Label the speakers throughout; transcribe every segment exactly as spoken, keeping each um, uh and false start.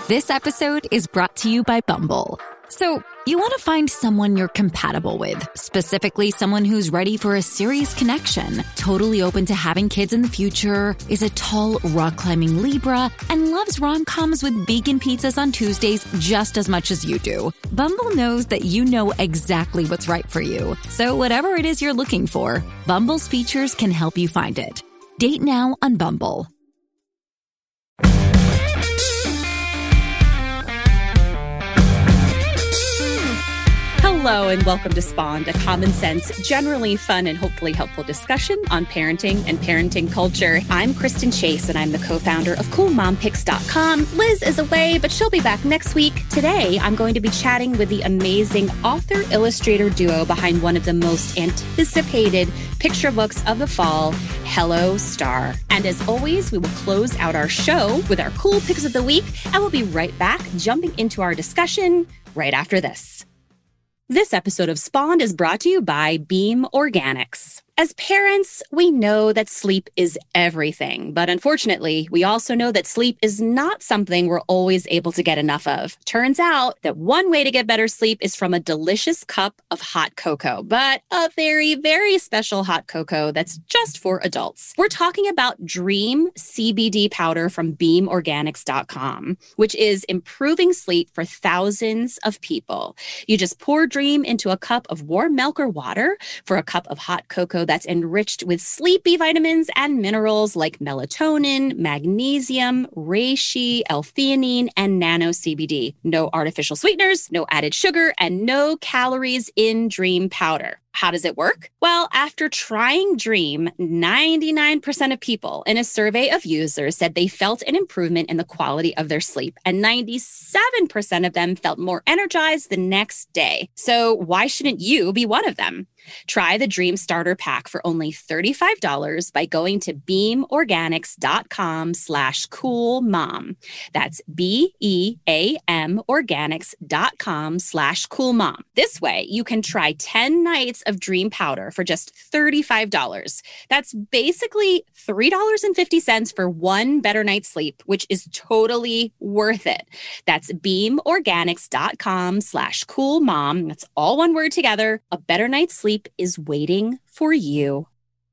Speaker 1: This episode is brought to you by Bumble. So, you want to find someone you're compatible with, specifically someone who's ready for a serious connection, totally open to having kids in the future, is a tall, rock-climbing Libra, and loves rom-coms with vegan pizzas on Tuesdays just as much as you do. Bumble knows that you know exactly what's right for you. So whatever it is you're looking for, Bumble's features can help you find it. Date now on Bumble.
Speaker 2: Hello and welcome to Spawned, a common sense, generally fun and hopefully helpful discussion on parenting and parenting culture. I'm Kristen Chase and I'm the co-founder of Cool Mom Picks dot com. Liz is away, but she'll be back next week. Today, I'm going to be chatting with the amazing author-illustrator duo behind one of the most anticipated picture books of the fall, Hello Star. And as always, we will close out our show with our cool picks of the week, and we'll be right back, jumping into our discussion right after this. This episode of Spawned is brought to you by Beam Organics. As parents, we know that sleep is everything, but unfortunately, we also know that sleep is not something we're always able to get enough of. Turns out that one way to get better sleep is from a delicious cup of hot cocoa, but a very, very special hot cocoa that's just for adults. We're talking about Dream C B D powder from Beam Organics dot com, which is improving sleep for thousands of people. You just pour Dream into a cup of warm milk or water for a cup of hot cocoa that's enriched with sleepy vitamins and minerals like melatonin, magnesium, reishi, L-theanine, and nano C B D. No artificial sweeteners, no added sugar, and no calories in Dream powder. How does it work? Well, after trying Dream, ninety-nine percent of people in a survey of users said they felt an improvement in the quality of their sleep, and ninety-seven percent of them felt more energized the next day. So why shouldn't you be one of them? Try the Dream Starter Pack for only thirty-five dollars by going to beam organics dot com slash cool mom. That's B E A M organics dot com slash cool mom. This way, you can try ten nights of Dream powder for just thirty-five dollars. That's basically three dollars and fifty cents for one better night's sleep, which is totally worth it. That's beam organics dot com slash cool mom. That's all one word together. A better night's sleep is waiting for you.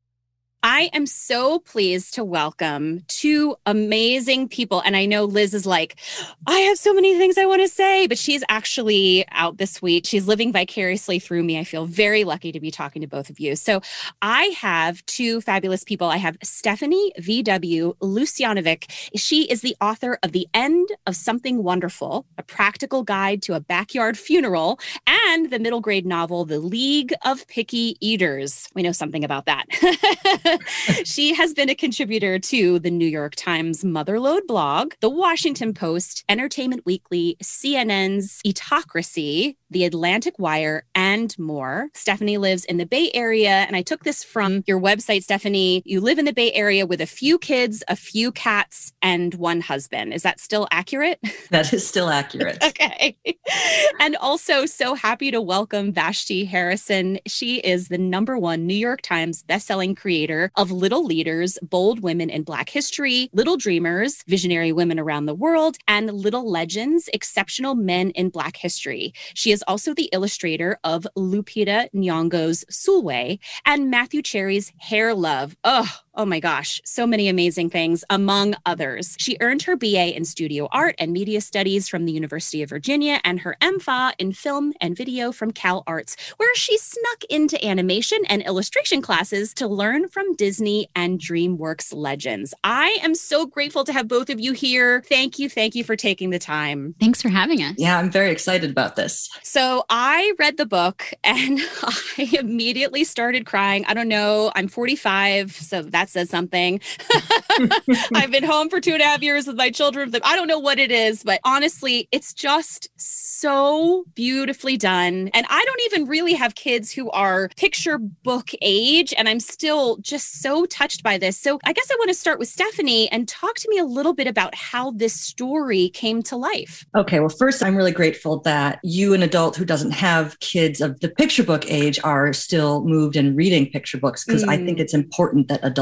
Speaker 2: I am so pleased to welcome two amazing people. And I know Liz is like, I have so many things I want to say, but she's actually out this week. She's living vicariously through me. I feel very lucky to be talking to both of you. So I have two fabulous people. I have Stephanie V W Lucianovic. She is the author of The End of Something Wonderful, a practical guide to a backyard funeral, and the middle grade novel, The League of Picky Eaters. We know something about that. She has been a contributor to the New York Times Motherlode blog, the Washington Post, Entertainment Weekly, C N N's Etocracy, The Atlantic Wire, and more. Stephanie lives in the Bay Area, and I took this from your website, Stephanie. You live in the Bay Area with a few kids, a few cats, and one husband. Is that still accurate?
Speaker 3: That is still accurate.
Speaker 2: Okay. And also so happy to welcome Vashti Harrison. She is the number one New York Times bestselling creator of Little Leaders, Bold Women in Black History, Little Dreamers, Visionary Women Around the World, and Little Legends, Exceptional Men in Black History. She is also the illustrator of Lupita Nyong'o's Sulwe and Matthew Cherry's Hair Love. Oh, Oh my gosh, so many amazing things, among others. She earned her B A in studio art and media studies from the University of Virginia and her M Pha in film and video from Cal Arts, where she snuck into animation and illustration classes to learn from Disney and DreamWorks legends. I am so grateful to have both of you here. Thank you, thank you for taking the time.
Speaker 4: Thanks for having us.
Speaker 3: Yeah, I'm very excited about this.
Speaker 2: So I read the book and I immediately started crying. I don't know, I'm forty-five, so that's That says something. I've been home for two and a half years with my children. I don't know what it is, but honestly, it's just so beautifully done. And I don't even really have kids who are picture book age, and I'm still just so touched by this. So I guess I want to start with Stephanie and talk to me a little bit about how this story came to life.
Speaker 3: Okay, well, first, I'm really grateful that you, an adult who doesn't have kids of the picture book age, are still moved and reading picture books, because mm. I think it's important that adults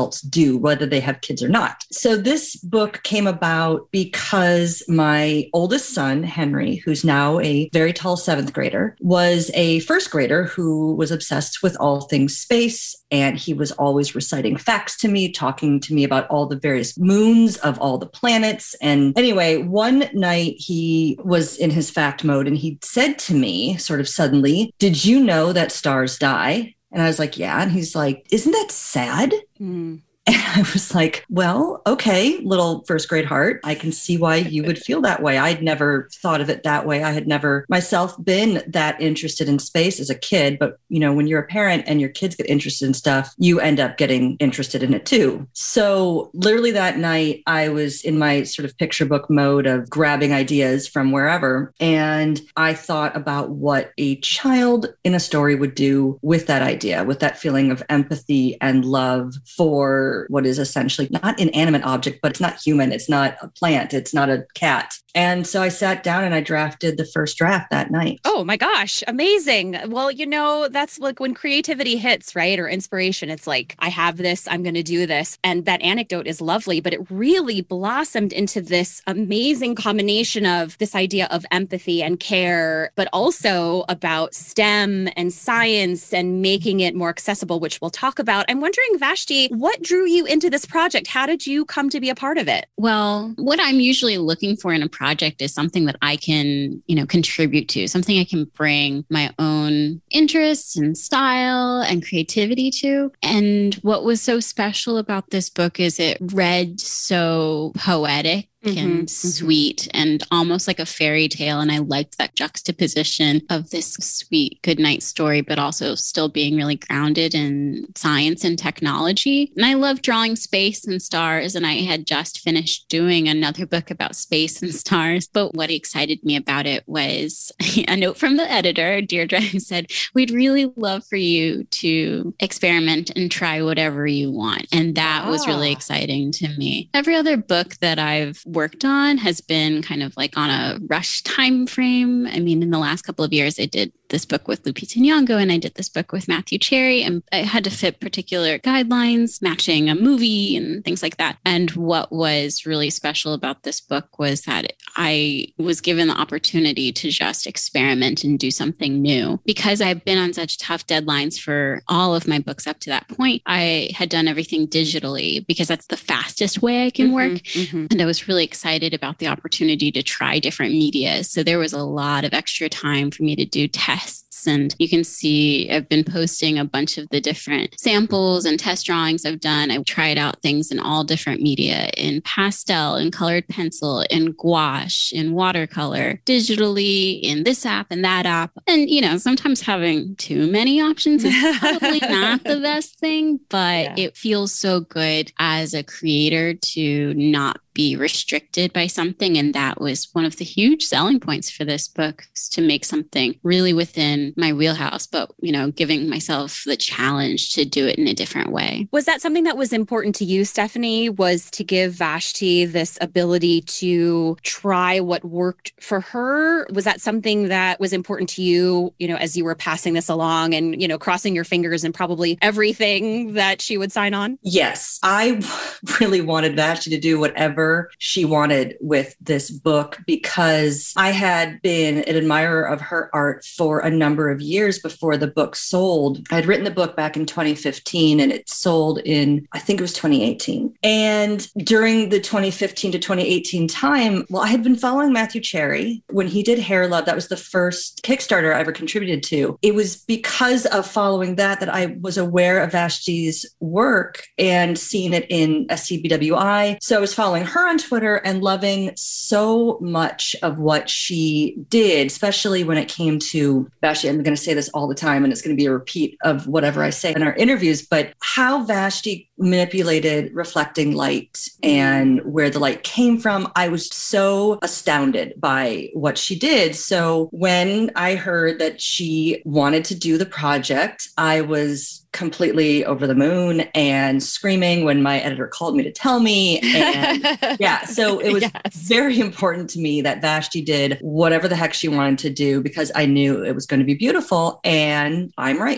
Speaker 3: adults do, whether they have kids or not. So this book came about because my oldest son, Henry, who's now a very tall seventh grader, was a first grader who was obsessed with all things space. And he was always reciting facts to me, talking to me about all the various moons of all the planets. And anyway, one night he was in his fact mode and he said to me sort of suddenly, "Did you know that stars die?" And I was like, "Yeah." And he's like, "Isn't that sad?" Mm. And I was like, "Well, okay, little first grade heart, I can see why you would feel that way." I'd never thought of it that way. I had never myself been that interested in space as a kid. But, you know, when you're a parent and your kids get interested in stuff, you end up getting interested in it too. So literally that night, I was in my sort of picture book mode of grabbing ideas from wherever. And I thought about what a child in a story would do with that idea, with that feeling of empathy and love for what is essentially not an inanimate object, but it's not human. It's not a plant. It's not a cat. And so I sat down and I drafted the first draft that night.
Speaker 2: Oh my gosh. Amazing. Well, you know, that's like when creativity hits, right? Or inspiration. It's like, I have this, I'm going to do this. And that anecdote is lovely, but it really blossomed into this amazing combination of this idea of empathy and care, but also about STEM and science and making it more accessible, which we'll talk about. I'm wondering, Vashti, what drew you into this project? How did you come to be a part of it?
Speaker 4: Well, what I'm usually looking for in a project is something that I can, you know, contribute to, something I can bring my own interests and style and creativity to. And what was so special about this book is it read so poetic. Mm-hmm, and sweet mm-hmm. and almost like a fairy tale. And I liked that juxtaposition of this sweet goodnight story, but also still being really grounded in science and technology. And I love drawing space and stars. And I had just finished doing another book about space and stars. But what excited me about it was a note from the editor, Deirdre, who said, "We'd really love for you to experiment and try whatever you want." And that ah. was really exciting to me. Every other book that I've worked on has been kind of like on a rush time frame. I mean, in the last couple of years, I did this book with Lupita Nyong'o and I did this book with Matthew Cherry, and I had to fit particular guidelines, matching a movie and things like that. And what was really special about this book was that I was given the opportunity to just experiment and do something new. Because I've been on such tough deadlines for all of my books up to that point, I had done everything digitally because that's the fastest way I can mm-hmm, work. Mm-hmm. And I was really excited about the opportunity to try different media. So there was a lot of extra time for me to do tests. And you can see I've been posting a bunch of the different samples and test drawings I've done. I've tried out things in all different media, in pastel, in colored pencil, in gouache, in watercolor, digitally, in this app and that app. And, you know, sometimes having too many options is probably not the best thing, but yeah. It feels so good as a creator to not be restricted by something. And that was one of the huge selling points for this book, is to make something really within my wheelhouse, but, you know, giving myself the challenge to do it in a different way.
Speaker 2: Was that something that was important to you, Stephanie, was to give Vashti this ability to try what worked for her? Was that something that was important to you, you know, as you were passing this along and, you know, crossing your fingers and probably everything that she would sign on?
Speaker 3: Yes, I really wanted Vashti to do whatever she wanted with this book, because I had been an admirer of her art for a number of years before the book sold. I had written the book back in twenty fifteen and it sold in, I think it was twenty eighteen. And during the twenty fifteen to twenty eighteen time, well, I had been following Matthew Cherry when he did Hair Love. That was the first Kickstarter I ever contributed to. It was because of following that that I was aware of Vashti's work and seeing it in S C B W I. So I was following her on Twitter and loving so much of what she did, especially when it came to Vashti. I'm going to say this all the time, and it's going to be a repeat of whatever I say in our interviews, but how Vashti manipulated reflecting light and where the light came from. I was so astounded by what she did. So when I heard that she wanted to do the project, I was completely over the moon and screaming when my editor called me to tell me. And yeah, so it was yes. very important to me that Vashti did whatever the heck she wanted to do, because I knew it was going to be beautiful, and I'm right.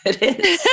Speaker 3: It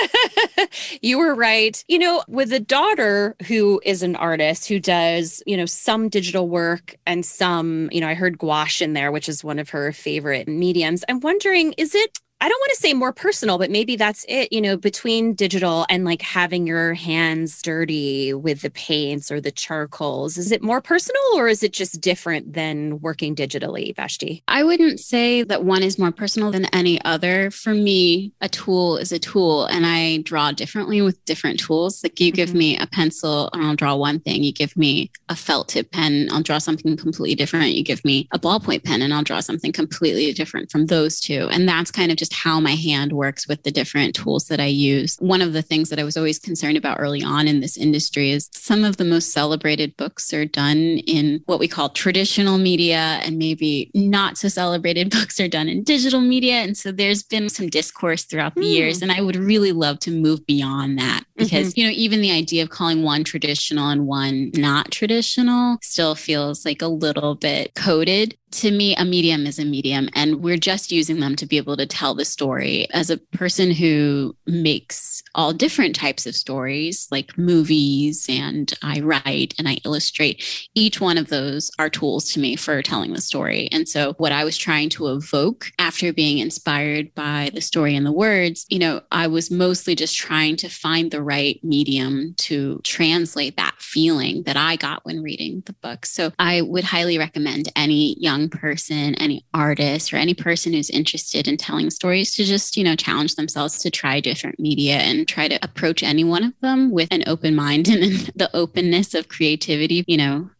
Speaker 3: is.
Speaker 2: You were right. You know, with a daughter who is an artist who does, you know, some digital work and some, you know, I heard gouache in there, which is one of her favorite mediums. I'm wondering, is it, I don't want to say more personal, but maybe that's it, you know, between digital and like having your hands dirty with the paints or the charcoals. Is it more personal or is it just different than working digitally, Vashti?
Speaker 4: I wouldn't say that one is more personal than any other. For me, a tool is a tool and I draw differently with different tools. Like you mm-hmm. give me a pencil and I'll draw one thing. You give me a felt tip pen, I'll draw something completely different. You give me a ballpoint pen and I'll draw something completely different from those two. And that's kind of just how my hand works with the different tools that I use. One of the things that I was always concerned about early on in this industry is some of the most celebrated books are done in what we call traditional media, and maybe not so celebrated books are done in digital media. And so there's been some discourse throughout the mm. years, and I would really love to move beyond that because, mm-hmm. you know, even the idea of calling one traditional and one not traditional still feels like a little bit coded. To me, a medium is a medium, and we're just using them to be able to tell the story. As a person who makes all different types of stories, like movies, and I write and I illustrate, each one of those are tools to me for telling the story. And so what I was trying to evoke after being inspired by the story and the words, you know, I was mostly just trying to find the right medium to translate that feeling that I got when reading the book. So I would highly recommend any young person, any artist, or any person who's interested in telling stories to just, you know, challenge themselves to try different media and try to approach any one of them with an open mind and the openness of creativity. You know,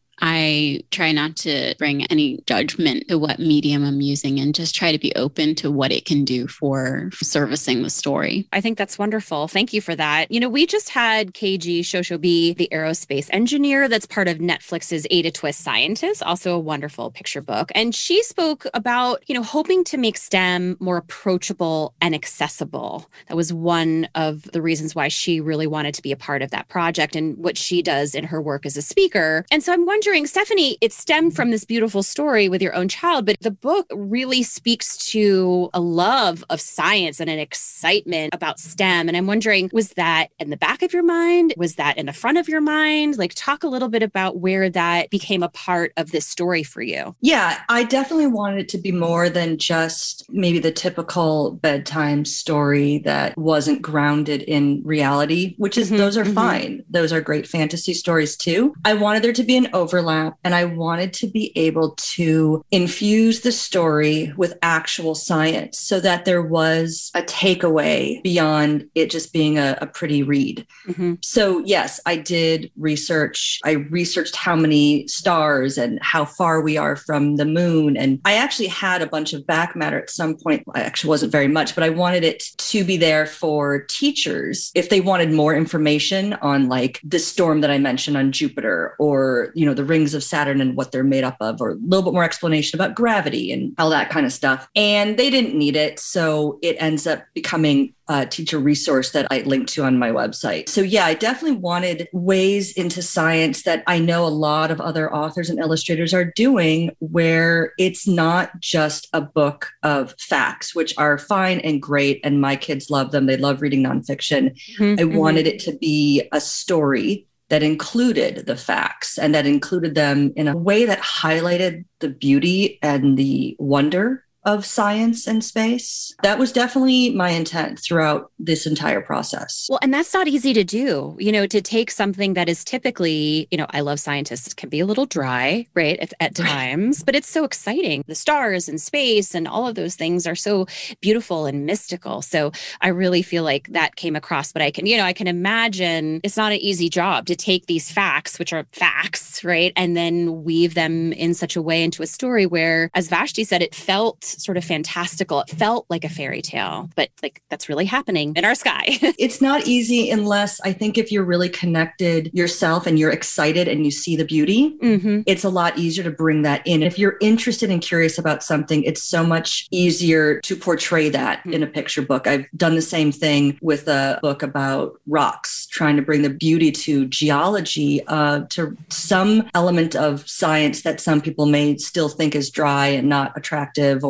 Speaker 4: I try not to bring any judgment to what medium I'm using and just try to be open to what it can do for servicing the story.
Speaker 2: I think that's wonderful. Thank you for that. You know, we just had Keiji Shoshobi, the aerospace engineer that's part of Netflix's Ada Twist Scientist, also a wonderful picture book. And she spoke about, you know, hoping to make STEM more approachable and accessible. That was one of the reasons why she really wanted to be a part of that project and what she does in her work as a speaker. And so I'm wondering, Stephanie, it stemmed from this beautiful story with your own child, but the book really speaks to a love of science and an excitement about STEM. And I'm wondering, was that in the back of your mind? Was that in the front of your mind? Like, talk a little bit about where that became a part of this story for you.
Speaker 3: Yeah, I definitely wanted it to be more than just maybe the typical bedtime story that wasn't grounded in reality, which is, mm-hmm, those are mm-hmm. fine. Those are great fantasy stories too. I wanted there to be an over overlap, and I wanted to be able to infuse the story with actual science so that there was a takeaway beyond it just being a, a pretty read. Mm-hmm. So yes, I did research. I researched how many stars and how far we are from the moon. And I actually had a bunch of back matter at some point. I actually wasn't very much, but I wanted it to be there for teachers if they wanted more information on like the storm that I mentioned on Jupiter, or, you know, the rings of Saturn and what they're made up of, or a little bit more explanation about gravity and all that kind of stuff. And they didn't need it. So it ends up becoming a teacher resource that I linked to on my website. So yeah, I definitely wanted ways into science that I know a lot of other authors and illustrators are doing, where it's not just a book of facts, which are fine and great. And my kids love them. They love reading nonfiction. Mm-hmm. I wanted it to be a story that included the facts and that included them in a way that highlighted the beauty and the wonder of science and space. That was definitely my intent throughout this entire process.
Speaker 2: Well, and that's not easy to do, you know, to take something that is typically, you know, I love scientists, can be a little dry, right, at, at times, but it's so exciting. The stars and space and all of those things are so beautiful and mystical. So I really feel like that came across, but I can, you know, I can imagine it's not an easy job to take these facts, which are facts, right, and then weave them in such a way into a story where, as Vashti said, it felt sort of fantastical. It felt like a fairy tale, but like that's really happening in our sky.
Speaker 3: It's not easy unless, I think, if you're really connected yourself and you're excited and you see the beauty, mm-hmm. it's a lot easier to bring that in. If you're interested and curious about something, it's so much easier to portray that mm-hmm. in a picture book. I've done the same thing with a book about rocks, trying to bring the beauty to geology, uh, to some element of science that some people may still think is dry and not attractive or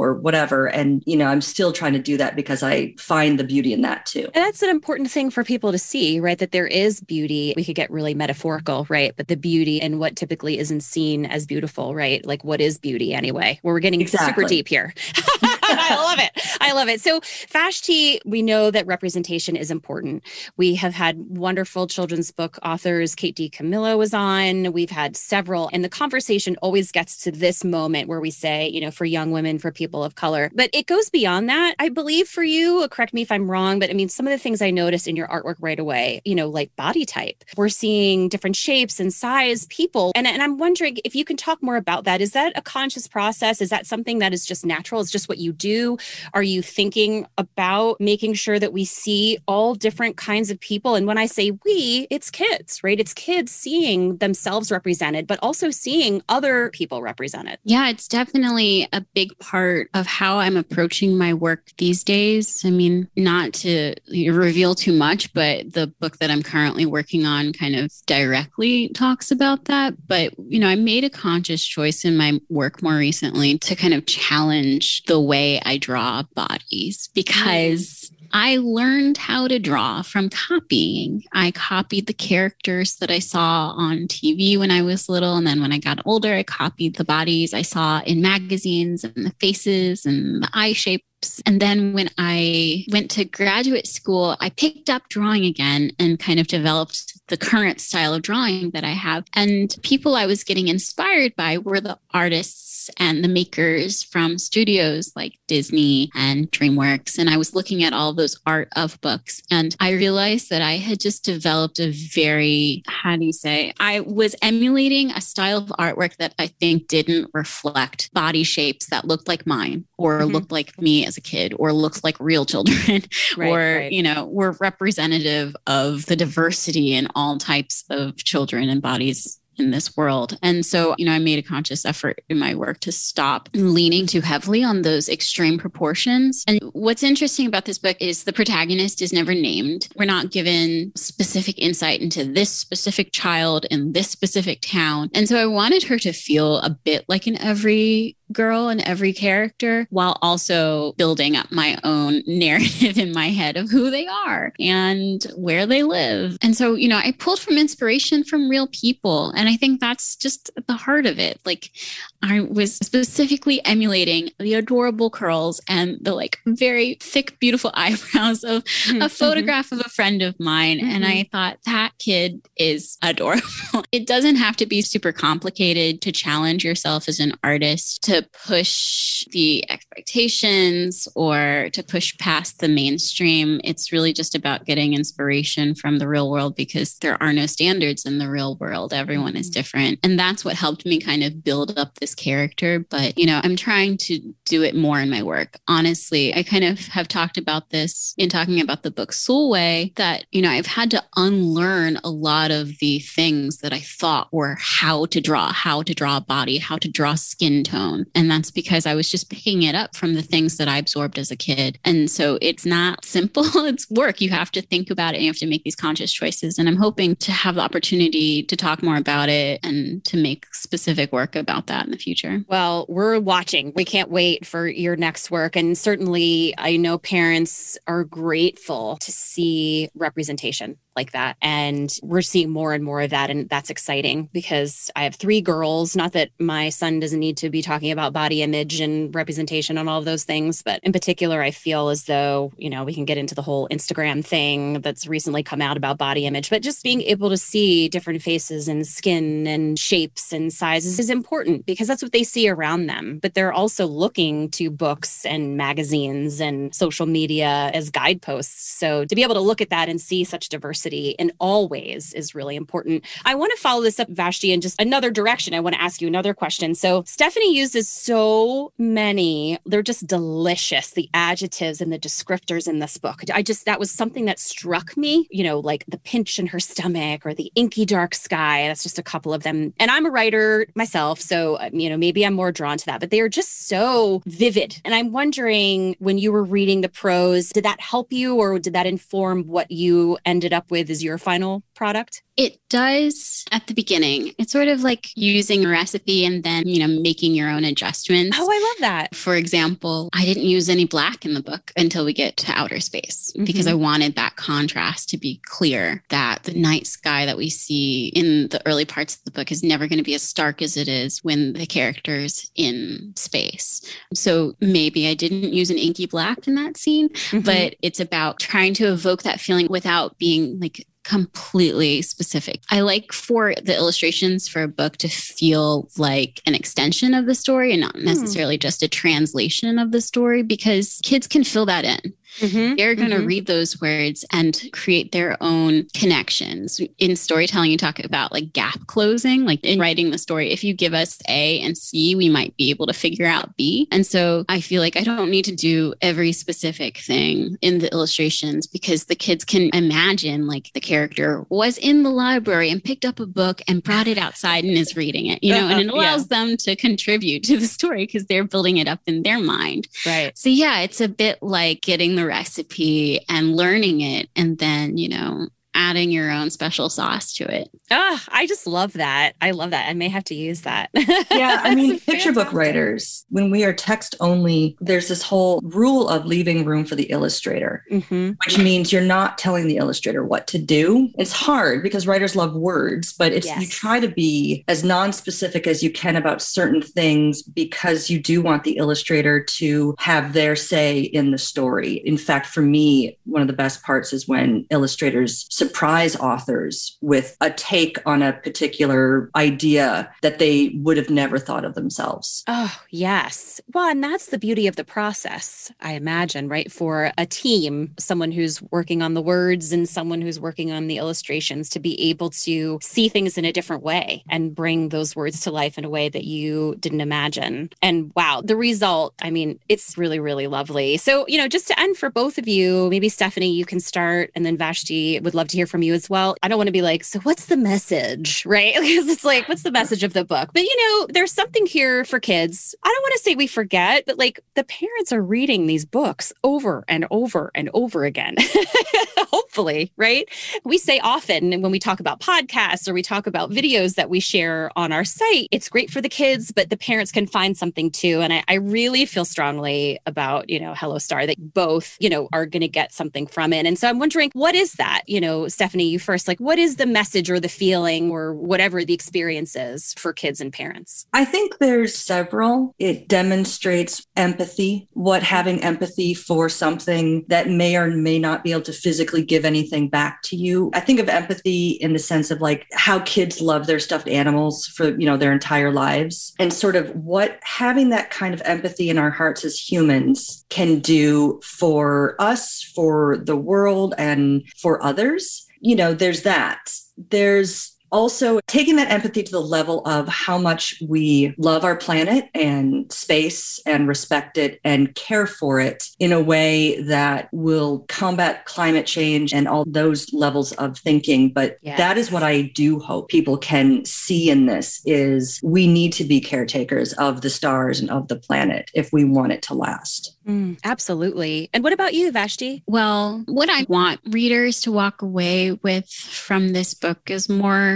Speaker 3: or whatever. And, you know, I'm still trying to do that because I find the beauty in that too.
Speaker 2: And that's an important thing for people to see, right? That there is beauty. We could get really metaphorical, right? But the beauty and what typically isn't seen as beautiful, right? Like what is beauty anyway? Well, we're getting
Speaker 3: Exactly.
Speaker 2: super deep here. I love it. I love it. So Vashti, we know that representation is important. We have had wonderful children's book authors. Kate DiCamillo was on. We've had several. And the conversation always gets to this moment where we say, you know, for young women, for people of color. But it goes beyond that. I believe for you, correct me if I'm wrong, but I mean, some of the things I noticed in your artwork right away, you know, like body type. We're seeing different shapes and size, people. And, and I'm wondering if you can talk more about that. Is that a conscious process? Is that something that is just natural? It's just what you do? Are you thinking about making sure that we see all different kinds of people? And when I say we, it's kids, right? It's kids seeing themselves represented, but also seeing other people represented.
Speaker 4: Yeah, it's definitely a big part of how I'm approaching my work these days. I mean, not to reveal too much, but the book that I'm currently working on kind of directly talks about that. But, you know, I made a conscious choice in my work more recently to kind of challenge the way I draw bodies because I learned how to draw from copying. I copied the characters that I saw on T V when I was little. And then when I got older, I copied the bodies I saw in magazines and the faces and the eye shapes. And then when I went to graduate school, I picked up drawing again and kind of developed the current style of drawing that I have. And people I was getting inspired by were the artists and the makers from studios like Disney and DreamWorks. And I was looking at all those art of books. And I realized that I had just developed a very, how do you say, I was emulating a style of artwork that I think didn't reflect body shapes that looked like mine or mm-hmm. looked like me as a kid or looked like real children right, or, right. you know, were representative of the diversity in all types of children and bodies in this world. And so, you know, I made a conscious effort in my work to stop leaning too heavily on those extreme proportions. And what's interesting about this book is the protagonist is never named. We're not given specific insight into this specific child in this specific town. And so I wanted her to feel a bit like an every girl and every character while also building up my own narrative in my head of who they are and where they live. And so, you know, I pulled from inspiration from real people. And I think that's just at the heart of it. Like I was specifically emulating the adorable curls and the like very thick, beautiful eyebrows of mm-hmm. a photograph of a friend of mine. Mm-hmm. And I thought that kid is adorable. It doesn't have to be super complicated to challenge yourself as an artist to push the expectations or to push past the mainstream. It's really just about getting inspiration from the real world because there are no standards in the real world. Everyone is different. And that's what helped me kind of build up this character. But, you know, I'm trying to do it more in my work. Honestly, I kind of have talked about this in talking about the book Soulway that, you know, I've had to unlearn a lot of the things that I thought were how to draw, how to draw a body, how to draw skin tone. And that's because I was just picking it up from the things that I absorbed as a kid. And so it's not simple. It's work. You have to think about it. And you have to make these conscious choices. And I'm hoping to have the opportunity to talk more about it and to make specific work about that in the future.
Speaker 2: Well, we're watching. We can't wait for your next work. And certainly I know parents are grateful to see representation like that. And we're seeing more and more of that. And that's exciting because I have three girls. Not that my son doesn't need to be talking about body image and representation and all of those things. But in particular, I feel as though, you know, we can get into the whole Instagram thing that's recently come out about body image. But just being able to see different faces and skin and shapes and sizes is important because that's what they see around them. But they're also looking to books and magazines and social media as guideposts. So to be able to look at that and see such diversity in all ways is really important. I want to follow this up, Vashti, in just another direction. I want to ask you another question. So Stephanie uses so many, they're just delicious, the adjectives and the descriptors in this book. I just, that was something that struck me, you know, like the pinch in her stomach or the inky dark sky. That's just a couple of them. And I'm a writer myself, so, you know, maybe I'm more drawn to that, but they are just so vivid. And I'm wondering, when you were reading the prose, did that help you or did that inform what you ended up with as your final product?
Speaker 4: It does at the beginning. It's sort of like using a recipe and then, you know, making your own adjustments.
Speaker 2: Oh, I love that.
Speaker 4: For example, I didn't use any black in the book until we get to outer space mm-hmm. because I wanted that contrast to be clear, that the night sky that we see in the early parts of the book is never going to be as stark as it is when the character's in space. So maybe I didn't use an inky black in that scene, mm-hmm. but it's about trying to evoke that feeling without being like completely specific. I like for the illustrations for a book to feel like an extension of the story and not necessarily mm. just a translation of the story, because kids can fill that in. Mm-hmm, They're going to mm-hmm. read those words and create their own connections. In storytelling, you talk about like gap closing, like in writing the story. If you give us A and C, we might be able to figure out B. And so I feel like I don't need to do every specific thing in the illustrations because the kids can imagine like the character was in the library and picked up a book and brought it outside and is reading it, you know, and it allows yeah. them to contribute to the story because they're building it up in their mind.
Speaker 2: Right.
Speaker 4: So yeah, it's a bit like getting the recipe and learning it and then, you know, adding your own special sauce to it.
Speaker 2: Oh, I just love that. I love that. I may have to use that.
Speaker 3: Yeah, I mean, picture book writers, when we are text only, there's this whole rule of leaving room for the illustrator, mm-hmm. which means you're not telling the illustrator what to do. It's hard because writers love words, but it's yes. you try to be as non-specific as you can about certain things because you do want the illustrator to have their say in the story. In fact, for me, one of the best parts is when illustrators surprise authors with a take on a particular idea that they would have never thought of themselves.
Speaker 2: Oh, yes. Well, and that's the beauty of the process, I imagine, right? For a team, someone who's working on the words and someone who's working on the illustrations to be able to see things in a different way and bring those words to life in a way that you didn't imagine. And wow, the result, I mean, it's really, really lovely. So, you know, just to end for both of you, maybe Stephanie, you can start, and then Vashti, would love to hear from you as well. I don't want to be like, so what's the message, right? Because it's like, what's the message of the book? But, you know, there's something here for kids. I don't want to say we forget, but like the parents are reading these books over and over and over again. Hopefully, right? We say often when we talk about podcasts or we talk about videos that we share on our site, it's great for the kids, but the parents can find something too. And I, I really feel strongly about, you know, Hello Star, that both, you know, are going to get something from it. And so I'm wondering, what is that? You know, Stephanie, you first, like, what is the message or the feeling or whatever the experience is for kids and parents?
Speaker 3: I think there's several. It demonstrates empathy, what having empathy for something that may or may not be able to physically give anything back to you. I think of empathy in the sense of like how kids love their stuffed animals for, you know, their entire lives, and sort of what having that kind of empathy in our hearts as humans can do for us, for the world, and for others. You know, there's that. There's also taking that empathy to the level of how much we love our planet and space and respect it and care for it in a way that will combat climate change and all those levels of thinking. But yes. that is what I do hope people can see in this, is we need to be caretakers of the stars and of the planet if we want it to last.
Speaker 2: Mm, absolutely. And what about you, Vashti?
Speaker 4: Well, what I want readers to walk away with from this book is more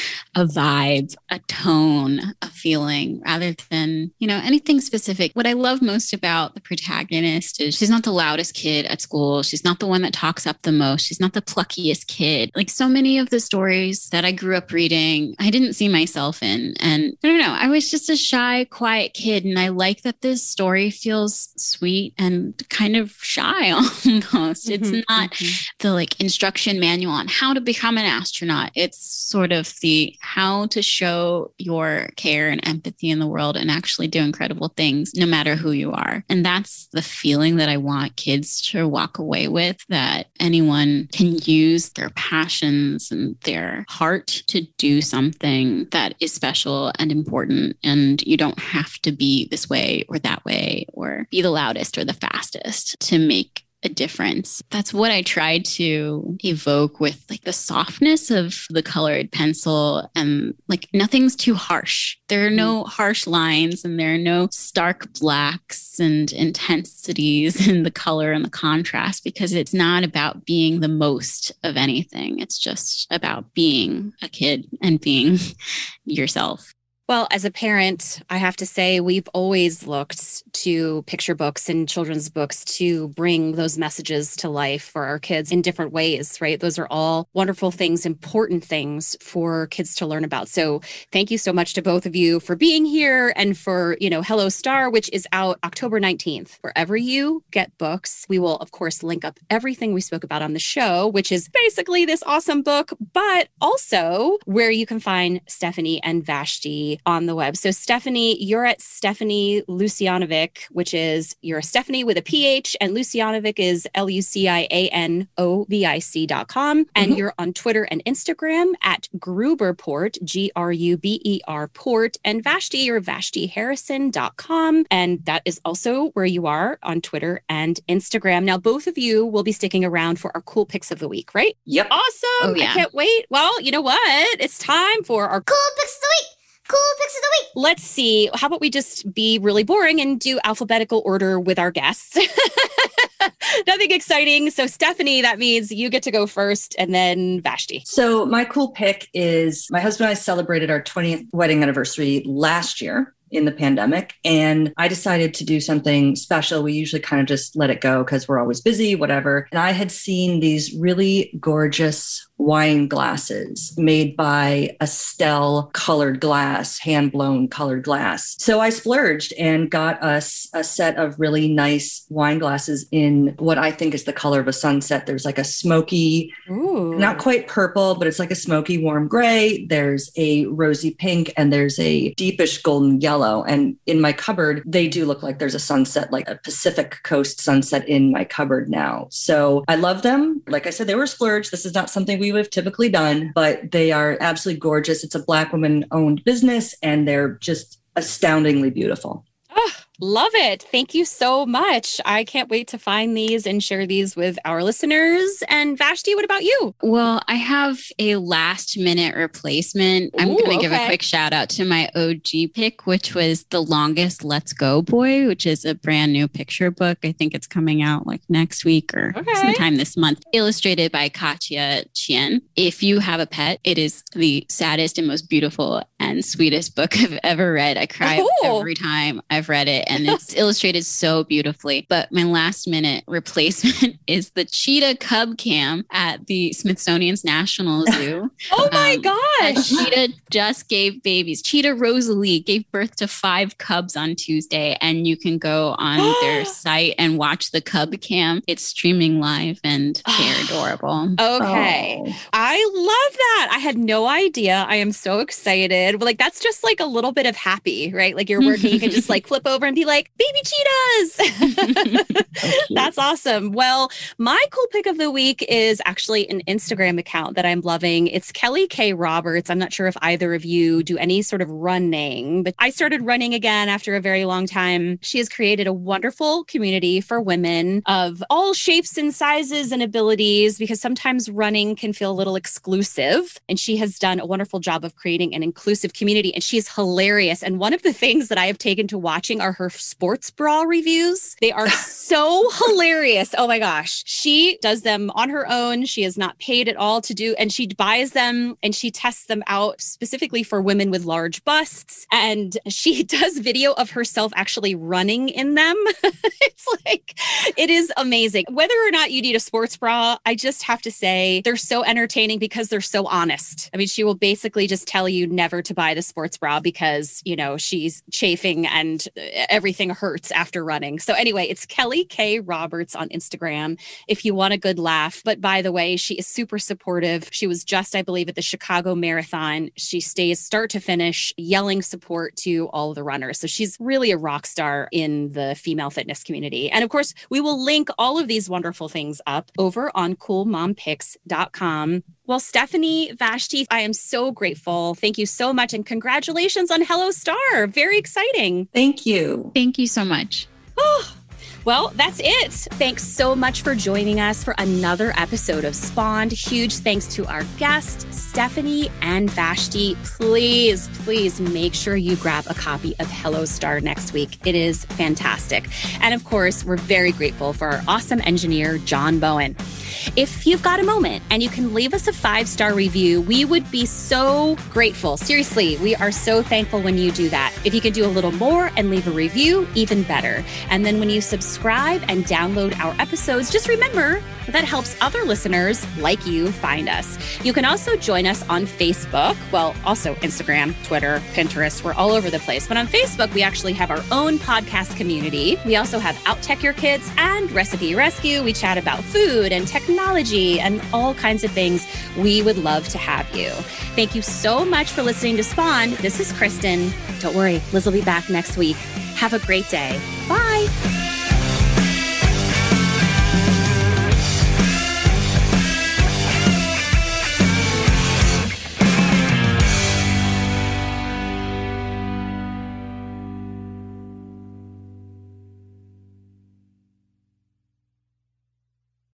Speaker 4: a vibe, a tone, a feeling, rather than, you know, anything specific. What I love most about the protagonist is she's not the loudest kid at school. She's not the one that talks up the most. She's not the pluckiest kid. Like so many of the stories that I grew up reading, I didn't see myself in. And I don't know, I was just a shy, quiet kid. And I like that this story feels sweet and kind of shy almost. Mm-hmm, it's not mm-hmm. the like instruction manual on how to become an astronaut. It's sort of the how to show your care and empathy in the world and actually do incredible things no matter who you are. And that's the feeling that I want kids to walk away with, that anyone can use their passions and their heart to do something that is special and important. And you don't have to be this way or that way or be the loudest or the fastest to make a difference. That's what I tried to evoke with like the softness of the colored pencil, and like nothing's too harsh. There are no harsh lines and there are no stark blacks and intensities in the color and the contrast, because it's not about being the most of anything. It's just about being a kid and being yourself.
Speaker 2: Well, as a parent, I have to say we've always looked to picture books and children's books to bring those messages to life for our kids in different ways, right? Those are all wonderful things, important things for kids to learn about. So thank you so much to both of you for being here and for, you know, Hello Star, which is out October nineteenth. Wherever you get books, we will, of course, link up everything we spoke about on the show, which is basically this awesome book, but also where you can find Stephanie and Vashti on the web. So Stephanie, you're at Stephanie Lucianovic, which is you're a Stephanie with a P H, and Lucianovic is L U C I A N O V I C dot com. And mm-hmm. you're on Twitter and Instagram at Gruberport, G R U B E R Port. And Vashti, you're Vashti Harrison dot com. And that is also where you are on Twitter and Instagram. Now, both of you will be sticking around for our cool picks of the week, right?
Speaker 3: Yep.
Speaker 2: Awesome.
Speaker 4: Oh, yeah.
Speaker 2: I can't wait. Well, you know what? It's time for our
Speaker 5: cool picks of the week. Cool picks of the week.
Speaker 2: Let's see. How about we just be really boring and do alphabetical order with our guests? Nothing exciting. So Stephanie, that means you get to go first, and then Vashti.
Speaker 3: So my cool pick is my husband and I celebrated our twentieth wedding anniversary last year in the pandemic. And I decided to do something special. We usually kind of just let it go because we're always busy, whatever. And I had seen these really gorgeous wine glasses made by Estelle colored glass, hand-blown colored glass. So I splurged and got us a, a set of really nice wine glasses in what I think is the color of a sunset. There's like a smoky, Ooh. Not quite purple, but it's like a smoky warm gray. There's a rosy pink, and there's a deepish golden yellow. And in my cupboard, they do look like there's a sunset, like a Pacific Coast sunset in my cupboard now. So I love them. Like I said, they were a splurge. This is not something we would have typically done, but they are absolutely gorgeous. It's a Black woman owned business, and they're just astoundingly beautiful.
Speaker 2: Oh, love it. Thank you so much. I can't wait to find these and share these with our listeners. And Vashti, what about you?
Speaker 4: Well, I have a last minute replacement. I'm going to give
Speaker 2: okay.
Speaker 4: a quick shout out to my O G pick, which was The Longest Let's Go Boy, which is a brand new picture book. I think it's coming out like next week or
Speaker 2: okay.
Speaker 4: sometime this month, illustrated by Katya Chien. If you have a pet, it is the saddest and most beautiful and sweetest book I've ever read. I cry
Speaker 2: oh.
Speaker 4: every time I've read it, and it's illustrated so beautifully. But my last minute replacement is the cheetah cub cam at the Smithsonian's National Zoo.
Speaker 2: Oh my
Speaker 4: um,
Speaker 2: gosh.
Speaker 4: Cheetah just gave babies. Cheetah Rosalie gave birth to five cubs on Tuesday, and you can go on their site and watch the cub cam. It's streaming live, and they're adorable.
Speaker 2: Okay.
Speaker 3: Oh.
Speaker 2: I love that. I had no idea. I am so excited. But like, that's just like a little bit of happy, right? Like you're working, you can just like flip over and be like, baby cheetahs. That's awesome. Well, my cool pick of the week is actually an Instagram account that I'm loving. It's Kelly K. Roberts. I'm not sure if either of you do any sort of running, but I started running again after a very long time. She has created a wonderful community for women of all shapes and sizes and abilities, because sometimes running can feel a little exclusive. And she has done a wonderful job of creating an inclusive community, and she's hilarious. And one of the things that I have taken to watching are her sports bra reviews. They are so hilarious. Oh my gosh. She does them on her own. She is not paid at all to do, and she buys them and she tests them out specifically for women with large busts. And she does video of herself actually running in them. It's like, it is amazing. Whether or not you need a sports bra, I just have to say they're so entertaining because they're so honest. I mean, she will basically just tell you never to buy the sports bra because, you know, she's chafing and everything hurts after running. So anyway, it's Kelly K. Roberts on Instagram if you want a good laugh. But by the way, she is super supportive. She was just, I believe, at the Chicago Marathon. She stays start to finish yelling support to all of the runners. So she's really a rock star in the female fitness community. And of course, we will link all of these wonderful things up over on cool mom picks dot com. Well, Stephanie, Vashti, I am so grateful. Thank you so much. And congratulations on Hello Star. Very exciting.
Speaker 3: Thank you.
Speaker 4: Thank you so much.
Speaker 2: Oh, Well, that's it. Thanks so much for joining us for another episode of Spawned. Huge thanks to our guests, Stephanie and Vashti. Please, please make sure you grab a copy of Hello Star next week. It is fantastic. And of course, we're very grateful for our awesome engineer, John Bowen. If you've got a moment and you can leave us a five-star review, we would be so grateful. Seriously, we are so thankful when you do that. If you could do a little more and leave a review, even better. And then when you subscribe and download our episodes, just remember that helps other listeners like you find us. You can also join us on Facebook. Well, also Instagram, Twitter, Pinterest. We're all over the place. But on Facebook, we actually have our own podcast community. We also have Out Tech Your Kids and Recipe Rescue. We chat about food and technology and all kinds of things. We would love to have you. Thank you so much for listening to Spawn. This is Kristen. Don't worry, Liz will be back next week. Have a great day. Bye.